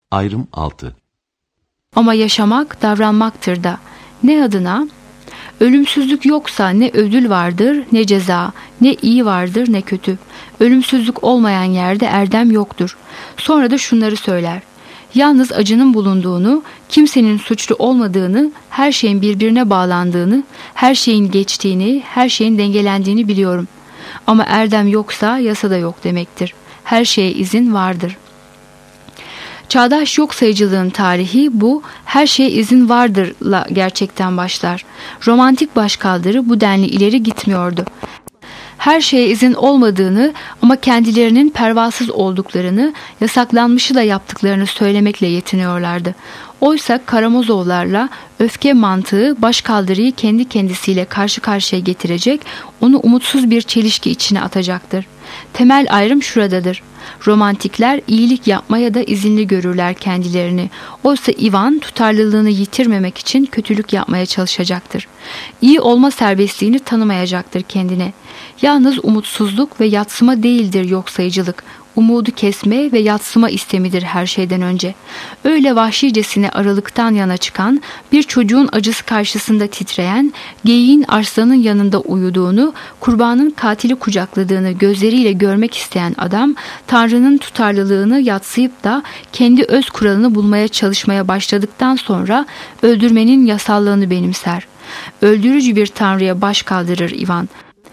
Ayrım 6. Ama yaşamak davranmaktır da. Ne adına? Ölümsüzlük yoksa ne ödül vardır ne ceza, ne iyi vardır ne kötü. Ölümsüzlük olmayan yerde erdem yoktur. Sonra da şunları söyler. Yalnız acının bulunduğunu, kimsenin suçlu olmadığını, her şeyin birbirine bağlandığını, her şeyin geçtiğini, her şeyin dengelendiğini biliyorum. Ama erdem yoksa yasa da yok demektir. Her şeye izin vardır. Çağdaş yok sayıcılığın tarihi bu her şeye izin vardırla gerçekten başlar. Romantik başkaldırı bu denli ileri gitmiyordu. Her şeye izin olmadığını ama kendilerinin pervasız olduklarını, yasaklanmışı da yaptıklarını söylemekle yetiniyorlardı. Oysa Karamazovlarla öfke mantığı başkaldırıyı kendi kendisiyle karşı karşıya getirecek, onu umutsuz bir çelişki içine atacaktır. Temel ayrım şuradadır. Romantikler iyilik yapmaya da izinli görürler kendilerini. Oysa Ivan tutarlılığını yitirmemek için kötülük yapmaya çalışacaktır. İyi olma serbestliğini tanımayacaktır kendine. Yalnız umutsuzluk ve yatsıma değildir yok sayıcılık. Umudu kesme ve yatsıma istemidir her şeyden önce. Öyle vahşicesine aralıktan yana çıkan, bir çocuğun acısı karşısında titreyen, geyiğin arslanın yanında uyuduğunu, kurbanın katili kucakladığını gözleriyle görmek isteyen adam, Tanrı'nın tutarlılığını yadsıyıp da kendi öz kuralını bulmaya çalışmaya başladıktan sonra öldürmenin yasallığını benimser. Öldürücü bir Tanrı'ya baş kaldırır Ivan.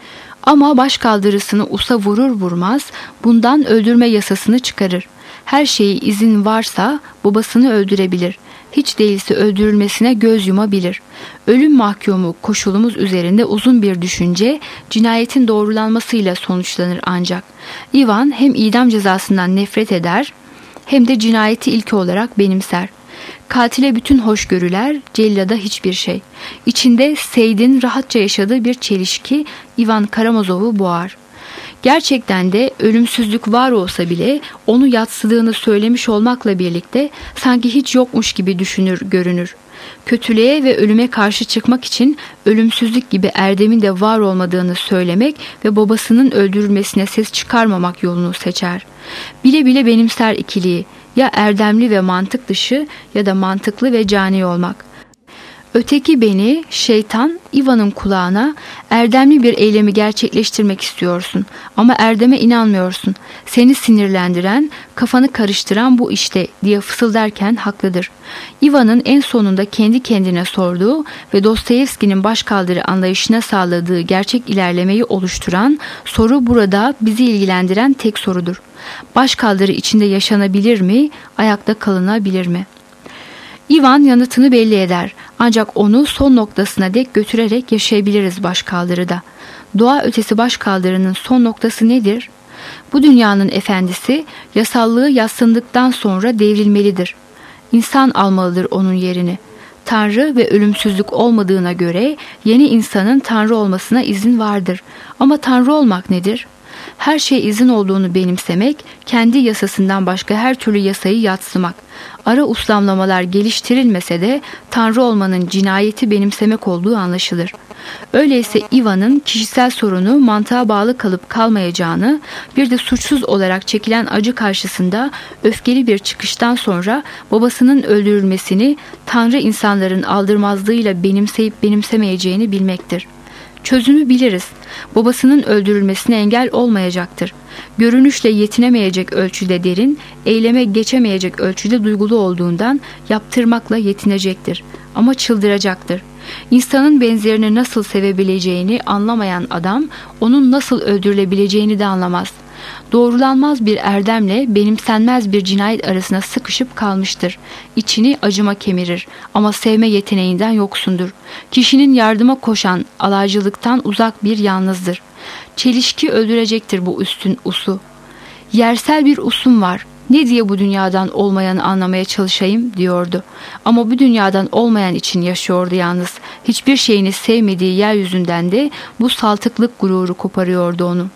Ama başkaldırısını usa vurur vurmaz bundan öldürme yasasını çıkarır. Her şeyi izin varsa babasını öldürebilir. Hiç değilse öldürülmesine göz yumabilir. Ölüm mahkumu koşulumuz üzerinde uzun bir düşünce cinayetin doğrulanmasıyla sonuçlanır ancak. Ivan hem idam cezasından nefret eder hem de cinayeti ilke olarak benimser. Katile bütün hoşgörüler, cellada hiçbir şey. İçinde Seyd'in rahatça yaşadığı bir çelişki Ivan Karamazov'u boğar. Gerçekten de ölümsüzlük var olsa bile onu yadsıdığını söylemiş olmakla birlikte sanki hiç yokmuş gibi düşünür, görünür. Kötülüğe ve ölüme karşı çıkmak için ölümsüzlük gibi erdemin de var olmadığını söylemek ve babasının öldürülmesine ses çıkarmamak yolunu seçer. Bile bile benimser ikiliği. Ya erdemli ve mantık dışı ya da mantıklı ve cani olmak. Öteki beni, şeytan, Ivan'ın kulağına erdemli bir eylemi gerçekleştirmek istiyorsun ama erdeme inanmıyorsun. Seni sinirlendiren, kafanı karıştıran bu işte diye fısıldarken haklıdır. Ivan'ın en sonunda kendi kendine sorduğu ve Dostoyevski'nin başkaldırı anlayışına sağladığı gerçek ilerlemeyi oluşturan soru burada bizi ilgilendiren tek sorudur. Başkaldırı içinde yaşanabilir mi, ayakta kalınabilir mi? Ivan yanıtını belli eder. Ancak onu son noktasına dek götürerek yaşayabiliriz başkaldırıda. Doğa ötesi başkaldırının son noktası nedir? Bu dünyanın efendisi yasallığı yadsındıktan sonra devrilmelidir. İnsan almalıdır onun yerini. Tanrı ve ölümsüzlük olmadığına göre yeni insanın Tanrı olmasına izin vardır. Ama Tanrı olmak nedir? Her şey izin olduğunu benimsemek, kendi yasasından başka her türlü yasayı yadsımak. Ara uslamlamalar geliştirilmese de Tanrı olmanın cinayeti benimsemek olduğu anlaşılır. Öyleyse Ivan'ın kişisel sorunu mantığa bağlı kalıp kalmayacağını, bir de suçsuz olarak çekilen acı karşısında öfkeli bir çıkıştan sonra babasının öldürülmesini Tanrı insanların aldırmazlığıyla benimseyip benimsemeyeceğini bilmektir. Çözümü biliriz. Babasının öldürülmesine engel olmayacaktır. Görünüşle yetinemeyecek ölçüde derin, eyleme geçemeyecek ölçüde duygulu olduğundan yaptırmakla yetinecektir. Ama çıldıracaktır. İnsanın benzerini nasıl sevebileceğini anlamayan adam, onun nasıl öldürülebileceğini de anlamaz. Doğrulanmaz bir erdemle benimsenmez bir cinayet arasına sıkışıp kalmıştır. İçini acıma kemirir ama sevme yeteneğinden yoksundur. Kişinin yardıma koşan alaycılıktan uzak bir yalnızdır. Çelişki öldürecektir bu üstün usu. Yersel bir usum var. Ne diye bu dünyadan olmayanı anlamaya çalışayım diyordu. Ama bu dünyadan olmayan için yaşıyordu yalnız. Hiçbir şeyini sevmediği yeryüzünden de bu saltıklık gururu koparıyordu onu.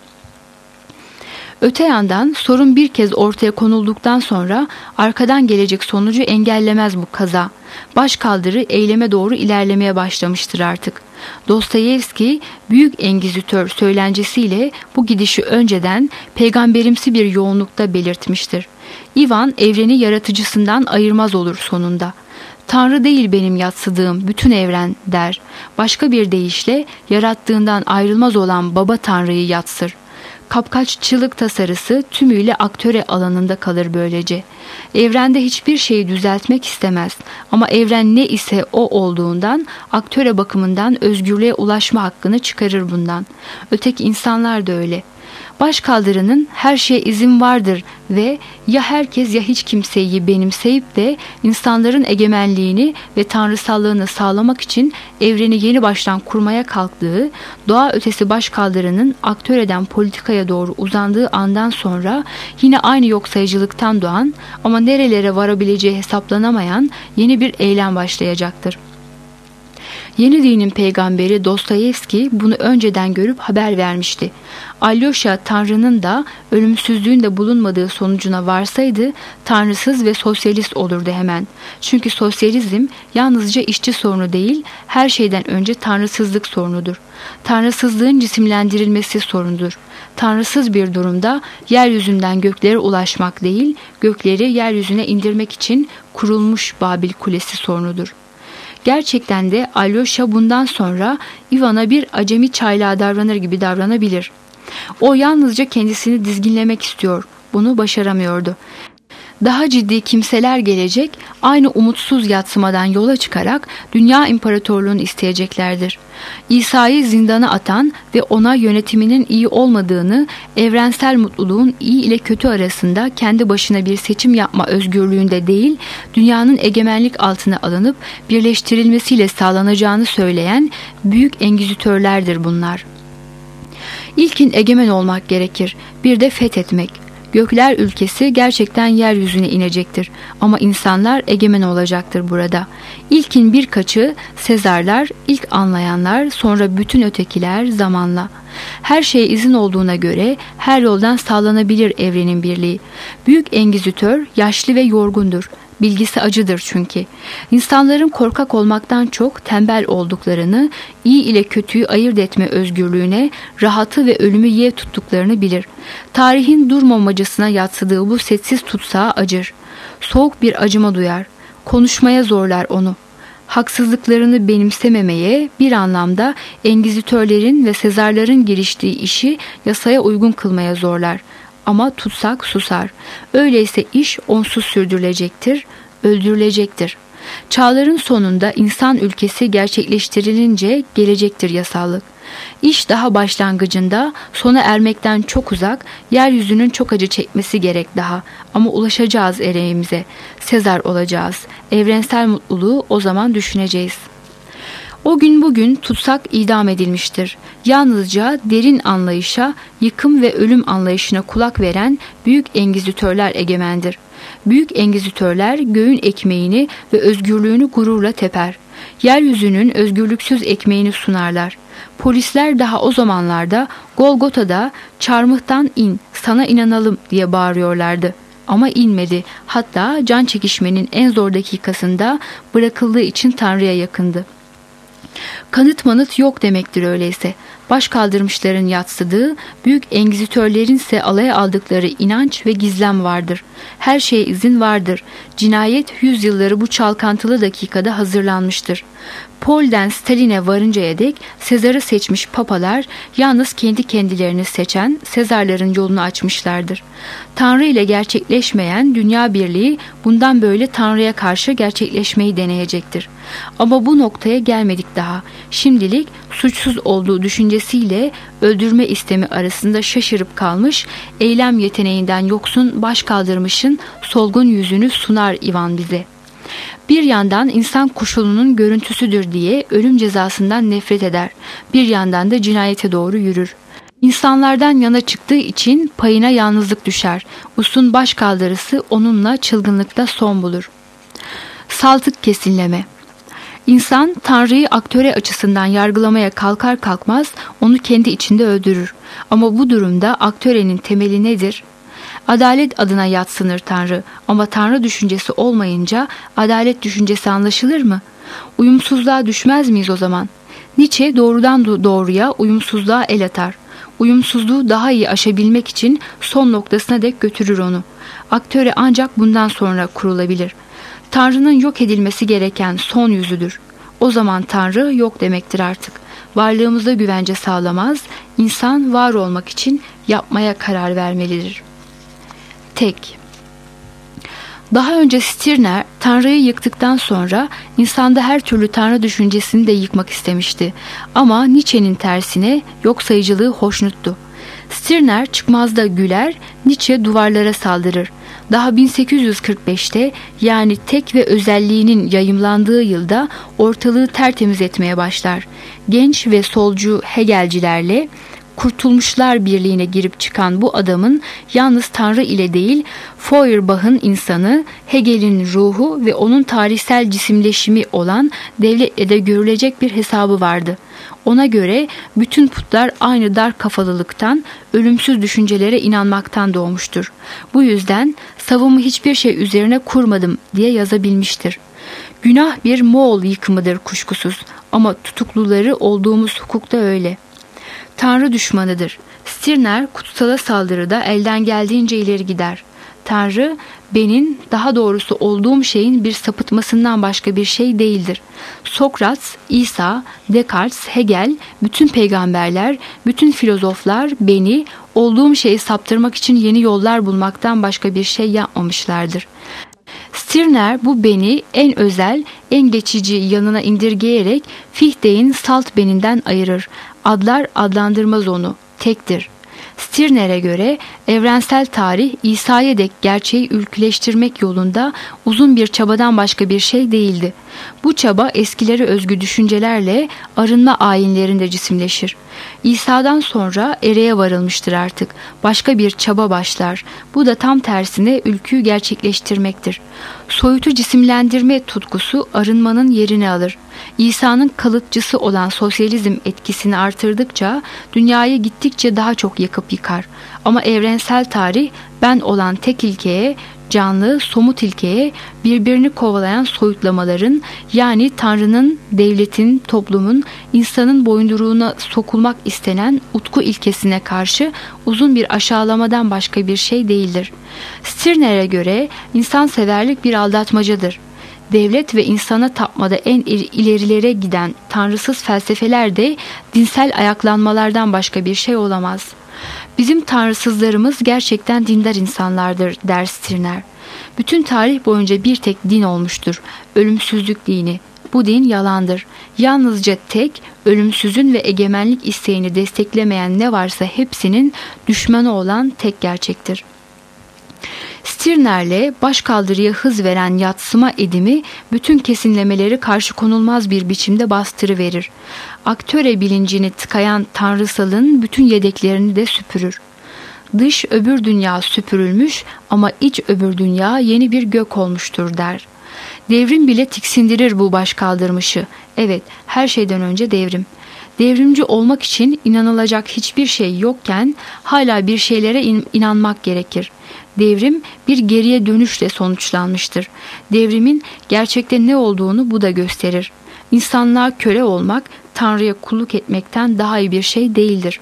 Öte yandan sorun bir kez ortaya konulduktan sonra arkadan gelecek sonucu engellemez bu kaza. Başkaldırı eyleme doğru ilerlemeye başlamıştır artık. Dostoyevski büyük engizitör söylencesiyle bu gidişi önceden peygamberimsi bir yoğunlukta belirtmiştir. Ivan evreni yaratıcısından ayırmaz olur sonunda. Tanrı değil benim yatsıdığım bütün evren der. Başka bir deyişle yarattığından ayrılmaz olan Baba Tanrı'yı yatsır. Kapkaççılık tasarısı tümüyle aktöre alanında kalır böylece. Evrende hiçbir şeyi düzeltmek istemez ama evren ne ise o olduğundan aktöre bakımından özgürlüğe ulaşma hakkını çıkarır bundan. Öteki insanlar da öyle. Başkaldırının her şeye izin vardır ve ya herkes ya hiç kimseyi benimseyip de insanların egemenliğini ve tanrısallığını sağlamak için evreni yeni baştan kurmaya kalktığı, doğa ötesi başkaldırının aktöreden politikaya doğru uzandığı andan sonra yine aynı yoksayıcılıktan doğan ama nerelere varabileceği hesaplanamayan yeni bir eylem başlayacaktır. Yeni dinin peygamberi Dostoyevski bunu önceden görüp haber vermişti. Alyosha Tanrı'nın da ölümsüzlüğün de bulunmadığı sonucuna varsaydı tanrısız ve sosyalist olurdu hemen. Çünkü sosyalizm yalnızca işçi sorunu değil, her şeyden önce tanrısızlık sorunudur. Tanrısızlığın cisimlendirilmesi sorunudur. Tanrısız bir durumda yeryüzünden göklere ulaşmak değil, gökleri yeryüzüne indirmek için kurulmuş Babil Kulesi sorunudur. Gerçekten de Alyosha bundan sonra Ivan'a bir acemi çaylağı davranır gibi davranabilir. O yalnızca kendisini dizginlemek istiyor. Bunu başaramıyordu. Daha ciddi kimseler gelecek, aynı umutsuz yatsımadan yola çıkarak dünya imparatorluğunu isteyeceklerdir. İsa'yı zindana atan ve ona yönetiminin iyi olmadığını, evrensel mutluluğun iyi ile kötü arasında kendi başına bir seçim yapma özgürlüğünde değil, dünyanın egemenlik altına alınıp birleştirilmesiyle sağlanacağını söyleyen büyük engizitörlerdir bunlar. İlkin egemen olmak gerekir, bir de fethetmek. Gökler ülkesi gerçekten yeryüzüne inecektir ama insanlar egemen olacaktır burada. İlkin birkaçı Sezarlar, ilk anlayanlar, sonra bütün ötekiler zamanla. Her şeye izin olduğuna göre her yoldan sağlanabilir evrenin birliği. Büyük engizitör yaşlı ve yorgundur. Bilgisi acıdır çünkü. İnsanların korkak olmaktan çok tembel olduklarını, iyi ile kötüyü ayırt etme özgürlüğüne, rahatı ve ölümü yev tuttuklarını bilir. Tarihin durmamacasına yatsıdığı bu sessiz tutsağa acır. Soğuk bir acıma duyar. Konuşmaya zorlar onu. Haksızlıklarını benimsememeye, bir anlamda engizitörlerin ve Sezarların giriştiği işi yasaya uygun kılmaya zorlar. Ama tutsak susar. Öyleyse iş onsuz sürdürülecektir, öldürülecektir. Çağların sonunda insan ülkesi gerçekleştirilince gelecektir yasallık. İş daha başlangıcında, sona ermekten çok uzak, yeryüzünün çok acı çekmesi gerek daha. Ama ulaşacağız ereğimize. Sezar olacağız. Evrensel mutluluğu o zaman düşüneceğiz. O gün bugün tutsak idam edilmiştir. Yalnızca derin anlayışa, yıkım ve ölüm anlayışına kulak veren büyük engizitörler egemendir. Büyük engizitörler göğün ekmeğini ve özgürlüğünü gururla teper. Yeryüzünün özgürlüksüz ekmeğini sunarlar. Polisler daha o zamanlarda Golgota'da "Çarmıhtan in, sana inanalım" diye bağırıyorlardı. Ama inmedi. Hatta can çekişmenin en zor dakikasında bırakıldığı için Tanrı'ya yakındı. Kanıt manıt yok demektir öyleyse. Başkaldırmışların yatsıdığı, büyük engizitörlerin ise alaya aldıkları inanç ve gizlem vardır. Her şeye izin vardır. Cinayet yüzyılları bu çalkantılı dakikada hazırlanmıştır. Pol'den Stalin'e varıncaya dek Sezar'ı seçmiş papalar yalnız kendi kendilerini seçen Sezarların yolunu açmışlardır. Tanrı ile gerçekleşmeyen dünya birliği bundan böyle Tanrı'ya karşı gerçekleşmeyi deneyecektir. Ama bu noktaya gelmedik daha. Şimdilik suçsuz olduğu düşüncesiyle öldürme istemi arasında şaşırıp kalmış, eylem yeteneğinden yoksun başkaldırmışın solgun yüzünü sunar Ivan bize. Bir yandan insan koşulunun görüntüsüdür diye ölüm cezasından nefret eder. Bir yandan da cinayete doğru yürür. İnsanlardan yana çıktığı için payına yalnızlık düşer. Us'un başkaldırısı onunla çılgınlıkta son bulur. Saltık kesinleme. İnsan Tanrı'yı aktöre açısından yargılamaya kalkar kalkmaz onu kendi içinde öldürür. Ama bu durumda aktörenin temeli nedir? Adalet adına yatsınır Tanrı ama Tanrı düşüncesi olmayınca adalet düşüncesi anlaşılır mı? Uyumsuzluğa düşmez miyiz o zaman? Nietzsche doğrudan doğruya uyumsuzluğa el atar. Uyumsuzluğu daha iyi aşabilmek için son noktasına dek götürür onu. Aktöre ancak bundan sonra kurulabilir. Tanrı'nın yok edilmesi gereken son yüzüdür. O zaman Tanrı yok demektir artık. Varlığımıza güvence sağlamaz, insan var olmak için yapmaya karar vermelidir. Tek. Daha önce Stirner, Tanrı'yı yıktıktan sonra insanda her türlü Tanrı düşüncesini de yıkmak istemişti. Ama Nietzsche'nin tersine yok sayıcılığı hoşnuttu. Stirner çıkmazda güler, Nietzsche duvarlara saldırır. Daha 1845'te, yani tek ve özelliğinin yayımlandığı yılda ortalığı tertemiz etmeye başlar. Genç ve solcu Hegelcilerle Kurtulmuşlar Birliği'ne girip çıkan bu adamın yalnız Tanrı ile değil, Feuerbach'ın insanı, Hegel'in ruhu ve onun tarihsel cisimleşimi olan devletle de görülecek bir hesabı vardı. Ona göre bütün putlar aynı dar kafalılıktan, ölümsüz düşüncelere inanmaktan doğmuştur. Bu yüzden savımı hiçbir şey üzerine kurmadım diye yazabilmiştir. Günah bir Moğol yıkımıdır kuşkusuz, ama tutukluları olduğumuz hukukta öyle. Tanrı düşmanıdır. Stirner kutsala saldırıda elden geldiğince ileri gider. Tanrı, benim, daha doğrusu olduğum şeyin bir sapıtmasından başka bir şey değildir. Sokrat, İsa, Descartes, Hegel, bütün peygamberler, bütün filozoflar beni, olduğum şeyi saptırmak için yeni yollar bulmaktan başka bir şey yapmamışlardır. Stirner bu beni en özel, en geçici yanına indirgeyerek Fichte'in salt beninden ayırır. Adlar adlandırmaz onu, tektir. Stirner'e göre evrensel tarih İsa'ya dek gerçeği ülküleştirmek yolunda uzun bir çabadan başka bir şey değildi. Bu çaba eskilere özgü düşüncelerle arınma ayinlerinde cisimleşir. İsa'dan sonra ereğe varılmıştır artık. Başka bir çaba başlar. Bu da tam tersine ülküyü gerçekleştirmektir. Soyutu cisimlendirme tutkusu arınmanın yerini alır. İsa'nın kalıtçısı olan sosyalizm etkisini artırdıkça dünyayı gittikçe daha çok yakıp yıkar. Ama evrensel tarih ben olan tek ilkeye, canlı, somut ilkeye, birbirini kovalayan soyutlamaların, yani Tanrı'nın, devletin, toplumun, insanın boyunduruğuna sokulmak istenen utku ilkesine karşı uzun bir aşağılamadan başka bir şey değildir. Stirner'e göre insanseverlik bir aldatmacadır. Devlet ve insana tapmada en ilerilere giden tanrısız felsefeler de dinsel ayaklanmalardan başka bir şey olamaz. Bizim tanrısızlarımız gerçekten dindar insanlardır der Stirner. Bütün tarih boyunca bir tek din olmuştur. Ölümsüzlük dini. Bu din yalandır. Yalnızca tek, ölümsüzün ve egemenlik isteğini desteklemeyen ne varsa hepsinin düşmanı olan tek gerçektir. Stirner'le başkaldırıya hız veren yatsıma edimi bütün kesinlemeleri karşı konulmaz bir biçimde bastırıverir. Aktöre bilincini tıkayan tanrısalın bütün yedeklerini de süpürür. Dış öbür dünya süpürülmüş ama iç öbür dünya yeni bir gök olmuştur der. Devrim bile tiksindirir bu başkaldırmışı. Evet, her şeyden önce devrim. Devrimci olmak için inanılacak hiçbir şey yokken hala bir şeylere inanmak gerekir. Devrim bir geriye dönüşle sonuçlanmıştır. Devrimin gerçekte ne olduğunu bu da gösterir. İnsanlığa köle olmak, Tanrı'ya kulluk etmekten daha iyi bir şey değildir.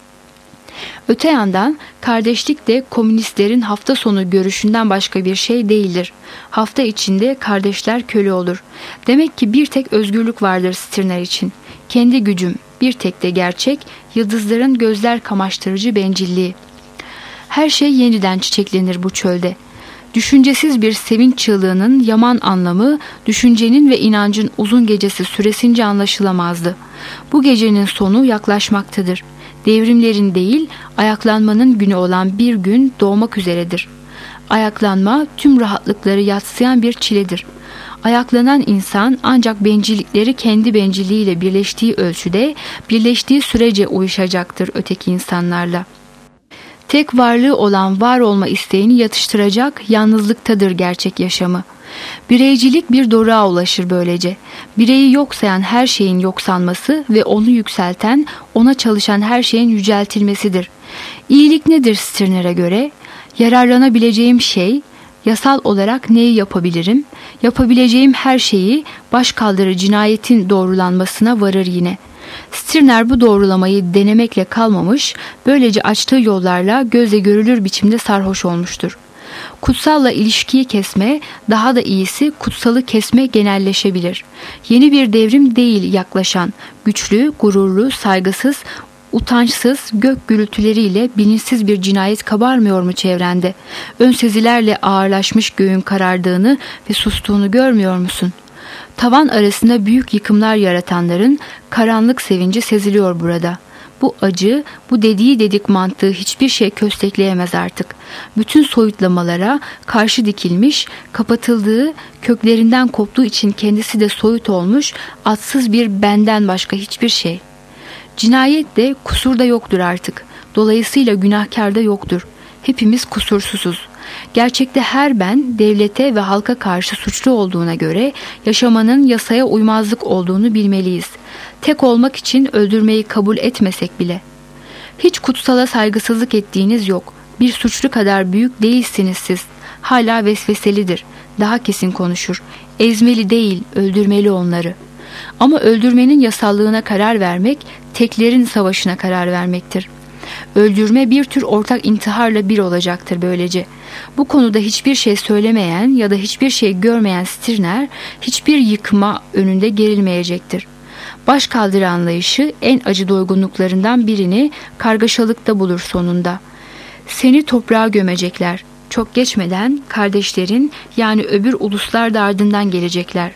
Öte yandan kardeşlik de komünistlerin hafta sonu görüşünden başka bir şey değildir. Hafta içinde kardeşler köle olur. Demek ki bir tek özgürlük vardır Stirner için. Kendi gücüm, bir tek de gerçek, yıldızların gözler kamaştırıcı bencilliği. Her şey yeniden çiçeklenir bu çölde. Düşüncesiz bir sevinç çığlığının yaman anlamı, düşüncenin ve inancın uzun gecesi süresince anlaşılamazdı. Bu gecenin sonu yaklaşmaktadır. Devrimlerin değil, ayaklanmanın günü olan bir gün doğmak üzeredir. Ayaklanma tüm rahatlıkları yadsıyan bir çiledir. Ayaklanan insan ancak bencillikleri kendi bencilliğiyle birleştiği ölçüde, birleştiği sürece uyuşacaktır öteki insanlarla. Tek varlığı olan var olma isteğini yatıştıracak yalnızlıktadır gerçek yaşamı. Bireycilik bir doruğa ulaşır böylece. Bireyi yok sayan her şeyin yok sanması ve onu yükselten, ona çalışan her şeyin yüceltilmesidir. İyilik nedir Stirner'e göre? Yararlanabileceğim şey, yasal olarak neyi yapabilirim? Yapabileceğim her şeyi başkaldırı cinayetin doğrulanmasına varır yine. Stirner bu doğrulamayı denemekle kalmamış, böylece açtığı yollarla gözle görülür biçimde sarhoş olmuştur. Kutsalla ilişkiyi kesme, daha da iyisi kutsalı kesme genelleşebilir. Yeni bir devrim değil yaklaşan, güçlü, gururlu, saygısız, utançsız gök gürültüleriyle bilinçsiz bir cinayet kabarmıyor mu çevrende? Ön sezilerle ağırlaşmış göğün karardığını ve sustuğunu görmüyor musun? Tavan arasında büyük yıkımlar yaratanların karanlık sevinci seziliyor burada. Bu acı, bu dediği dedik mantığı hiçbir şey köstekleyemez artık. Bütün soyutlamalara karşı dikilmiş, kapatıldığı, köklerinden koptuğu için kendisi de soyut olmuş, adsız bir benden başka hiçbir şey. Cinayet de kusur da yoktur artık. Dolayısıyla günahkar da yoktur. Hepimiz kusursuzuz. Gerçekte her ben devlete ve halka karşı suçlu olduğuna göre yaşamanın yasaya uymazlık olduğunu bilmeliyiz. Tek olmak için öldürmeyi kabul etmesek bile. Hiç kutsala saygısızlık ettiğiniz yok. Bir suçlu kadar büyük değilsiniz siz. Hala vesveselidir. Daha kesin konuşur. Ezmeli değil, öldürmeli onları. Ama öldürmenin yasallığına karar vermek, teklerin savaşına karar vermektir. Öldürme bir tür ortak intiharla bir olacaktır böylece. Bu konuda hiçbir şey söylemeyen ya da hiçbir şey görmeyen Stirner, hiçbir yıkıma önünde gerilmeyecektir. Başkaldırı anlayışı en acı doygunluklarından birini kargaşalıkta bulur sonunda. Seni toprağa gömecekler. Çok geçmeden kardeşlerin yani öbür uluslar da ardından gelecekler.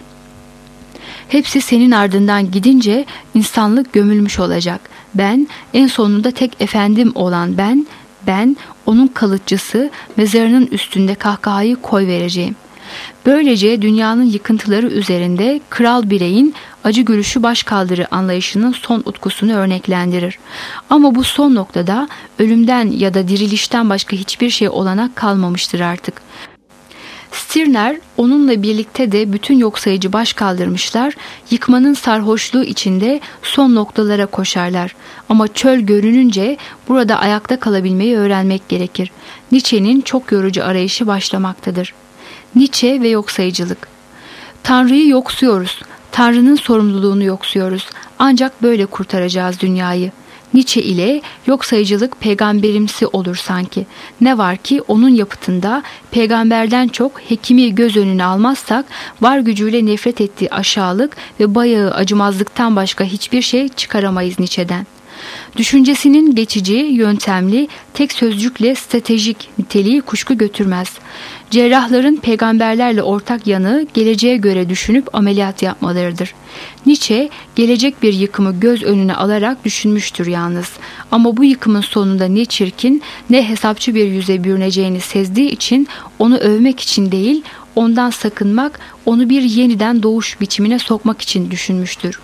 Hepsi senin ardından gidince insanlık gömülmüş olacak. Ben, en sonunda tek efendim olan ben onun kalıtçısı, mezarının üstünde kahkahayı koyvereceğim. Böylece dünyanın yıkıntıları üzerinde kral bireyin acı gülüşü başkaldırı anlayışının son utkusunu örneklendirir. Ama bu son noktada ölümden ya da dirilişten başka hiçbir şey olanak kalmamıştır artık. Stirner onunla birlikte de bütün yoksayıcı baş kaldırmışlar, yıkmanın sarhoşluğu içinde son noktalara koşarlar. Ama çöl görününce burada ayakta kalabilmeyi öğrenmek gerekir. Nietzsche'nin çok yorucu arayışı başlamaktadır. Nietzsche ve yoksayıcılık. Tanrı'yı yoksuyoruz, Tanrı'nın sorumluluğunu yoksuyoruz. Ancak böyle kurtaracağız dünyayı. Nietzsche ile yoksayıcılık peygamberimsi olur sanki. Ne var ki onun yapıtında peygamberden çok hekimi göz önüne almazsak var gücüyle nefret ettiği aşağılık ve bayağı acımazlıktan başka hiçbir şey çıkaramayız Nietzsche'den. Düşüncesinin geçici, yöntemli, tek sözcükle stratejik niteliği kuşku götürmez. Cerrahların peygamberlerle ortak yanı geleceğe göre düşünüp ameliyat yapmalarıdır. Nietzsche gelecek bir yıkımı göz önüne alarak düşünmüştür yalnız. Ama bu yıkımın sonunda ne çirkin ne hesapçı bir yüze bürüneceğini sezdiği için onu övmek için değil, ondan sakınmak, onu bir yeniden doğuş biçimine sokmak için düşünmüştür.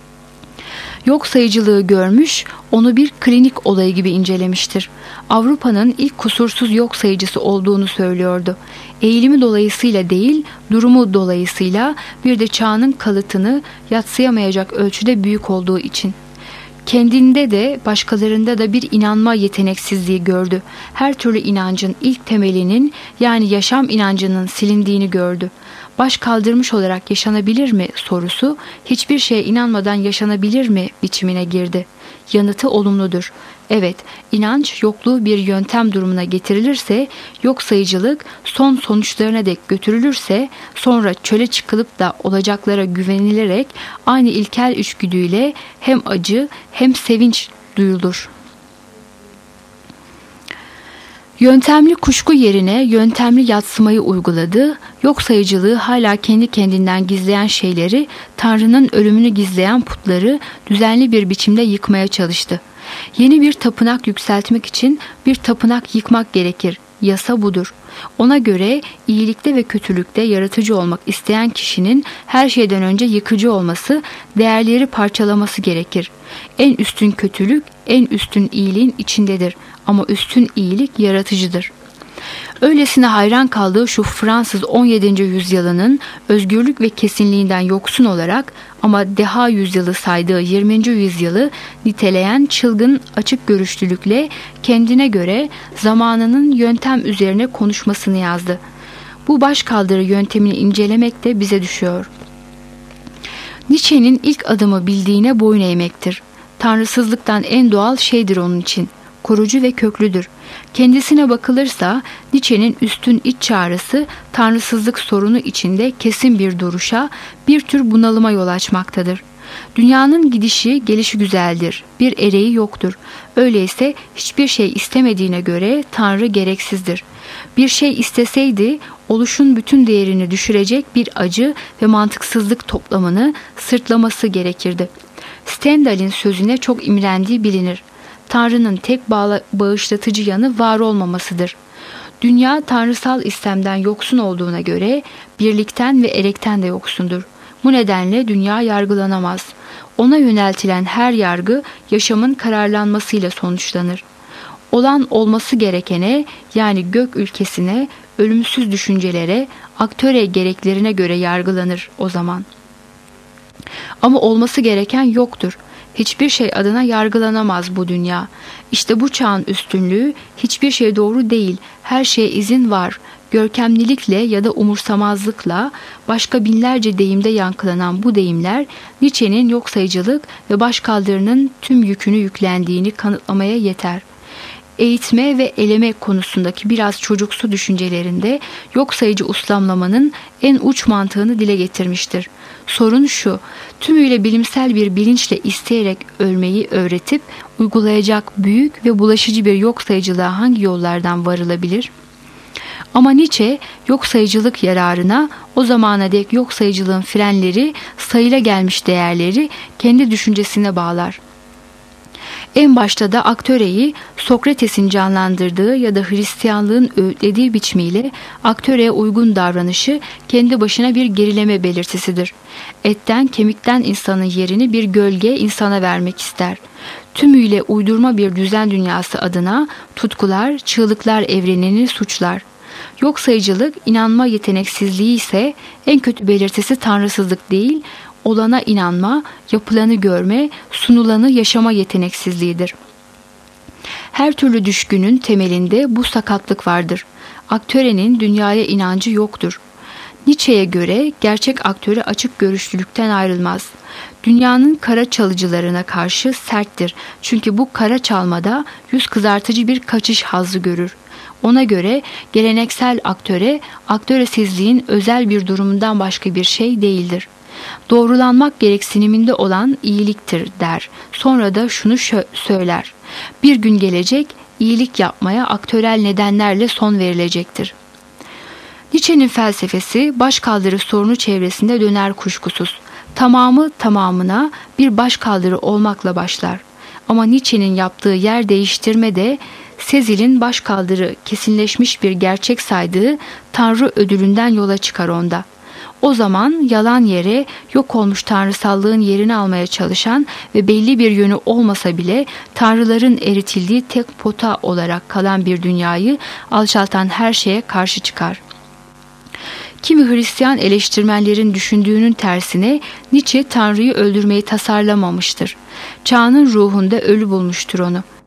Yok sayıcılığı görmüş, onu bir klinik olayı gibi incelemiştir. Avrupa'nın ilk kusursuz yok sayıcısı olduğunu söylüyordu. Eğilimi dolayısıyla değil, durumu dolayısıyla bir de çağının kalıtını yadsıyamayacak ölçüde büyük olduğu için. Kendinde de başkalarında da bir inanma yeteneksizliği gördü. Her türlü inancın ilk temelinin yani yaşam inancının silindiğini gördü. Baş kaldırmış olarak yaşanabilir mi sorusu hiçbir şeye inanmadan yaşanabilir mi biçimine girdi. Yanıtı olumludur. Evet, inanç yokluğu bir yöntem durumuna getirilirse, yok sayıcılık son sonuçlarına dek götürülürse, sonra çöle çıkılıp da olacaklara güvenilerek aynı ilkel içgüdüyle hem acı hem sevinç duyulur. Yöntemli kuşku yerine yöntemli yadsımayı uyguladı. Yok sayıcılığı hala kendi kendinden gizleyen şeyleri, Tanrı'nın ölümünü gizleyen putları düzenli bir biçimde yıkmaya çalıştı. Yeni bir tapınak yükseltmek için bir tapınak yıkmak gerekir. Yasa budur. Ona göre iyilikte ve kötülükte yaratıcı olmak isteyen kişinin her şeyden önce yıkıcı olması, değerleri parçalaması gerekir. En üstün kötülük, en üstün iyiliğin içindedir. Ama üstün iyilik yaratıcıdır. Öylesine hayran kaldığı şu Fransız 17. yüzyılının özgürlük ve kesinliğinden yoksun olarak ama deha yüzyılı saydığı 20. yüzyılı niteleyen çılgın açık görüşlülükle kendine göre zamanının yöntem üzerine konuşmasını yazdı. Bu başkaldırı yöntemini incelemek de bize düşüyor. Nietzsche'nin ilk adımı bildiğine boyun eğmektir. Tanrısızlıktan en doğal şeydir onun için. Korucu ve köklüdür. Kendisine bakılırsa Nietzsche'nin üstün iç çağrısı tanrısızlık sorunu içinde kesin bir duruşa, bir tür bunalıma yol açmaktadır. Dünyanın gidişi gelişi güzeldir. Bir ereği yoktur. Öyleyse hiçbir şey istemediğine göre Tanrı gereksizdir. Bir şey isteseydi oluşun bütün değerini düşürecek bir acı ve mantıksızlık toplamını sırtlaması gerekirdi. Stendhal'in sözüne çok imrendiği bilinir. Tanrı'nın tek bağışlatıcı yanı var olmamasıdır. Dünya tanrısal istemden yoksun olduğuna göre birlikten ve erekten de yoksundur. Bu nedenle dünya yargılanamaz. Ona yöneltilen her yargı yaşamın kararlanmasıyla sonuçlanır. Olan olması gerekene, yani gök ülkesine, ölümsüz düşüncelere, aktöre gereklerine göre yargılanır o zaman. Ama olması gereken yoktur. Hiçbir şey adına yargılanamaz bu dünya. İşte bu çağın üstünlüğü, hiçbir şey doğru değil, her şeye izin var. Görkemlilikle ya da umursamazlıkla başka binlerce deyimde yankılanan bu deyimler, Nietzsche'nin yoksayıcılık ve başkaldırının tüm yükünü yüklendiğini kanıtlamaya yeter. Eğitme ve eleme konusundaki biraz çocuksu düşüncelerinde yoksayıcı uslamlamanın en uç mantığını dile getirmiştir. Sorun şu, tümüyle bilimsel bir bilinçle isteyerek ölmeyi öğretip uygulayacak büyük ve bulaşıcı bir yoksayıcılığa hangi yollardan varılabilir? Ama Nietzsche yoksayıcılık yararına o zamana dek yoksayıcılığın frenleri, sayıla gelmiş değerleri kendi düşüncesine bağlar. En başta da aktöreyi Sokrates'in canlandırdığı ya da Hristiyanlığın öğütlediği biçimiyle aktöreye uygun davranışı kendi başına bir gerileme belirtisidir. Etten kemikten insanın yerini bir gölge insana vermek ister. Tümüyle uydurma bir düzen dünyası adına tutkular, çığlıklar evrenini suçlar. Yoksayıcılık inanma yeteneksizliği ise en kötü belirtisi tanrısızlık değil, olana inanma, yapılanı görme, sunulanı yaşama yeteneksizliğidir. Her türlü düşkünün temelinde bu sakatlık vardır. Aktörenin dünyaya inancı yoktur. Nietzsche'ye göre gerçek aktöre açık görüşlülükten ayrılmaz. Dünyanın kara çalıcılarına karşı serttir. Çünkü bu kara çalmada yüz kızartıcı bir kaçış hazzı görür. Ona göre geleneksel aktöresizliğin özel bir durumundan başka bir şey değildir. Doğrulanmak gereksiniminde olan iyiliktir der. Sonra da şunu söyler. Bir gün gelecek, iyilik yapmaya aktörel nedenlerle son verilecektir. Nietzsche'nin felsefesi başkaldırı sorunu çevresinde döner kuşkusuz. Tamamı tamamına bir başkaldırı olmakla başlar. Ama Nietzsche'nin yaptığı yer değiştirme de Sezil'in başkaldırı kesinleşmiş bir gerçek saydığı Tanrı ödülünden yola çıkar onda. O zaman yalan yere yok olmuş tanrısallığın yerini almaya çalışan ve belli bir yönü olmasa bile tanrıların eritildiği tek pota olarak kalan bir dünyayı alçaltan her şeye karşı çıkar. Kimi Hristiyan eleştirmenlerin düşündüğünün tersine Nietzsche Tanrı'yı öldürmeyi tasarlamamıştır. Çağının ruhunda ölü bulmuştur onu.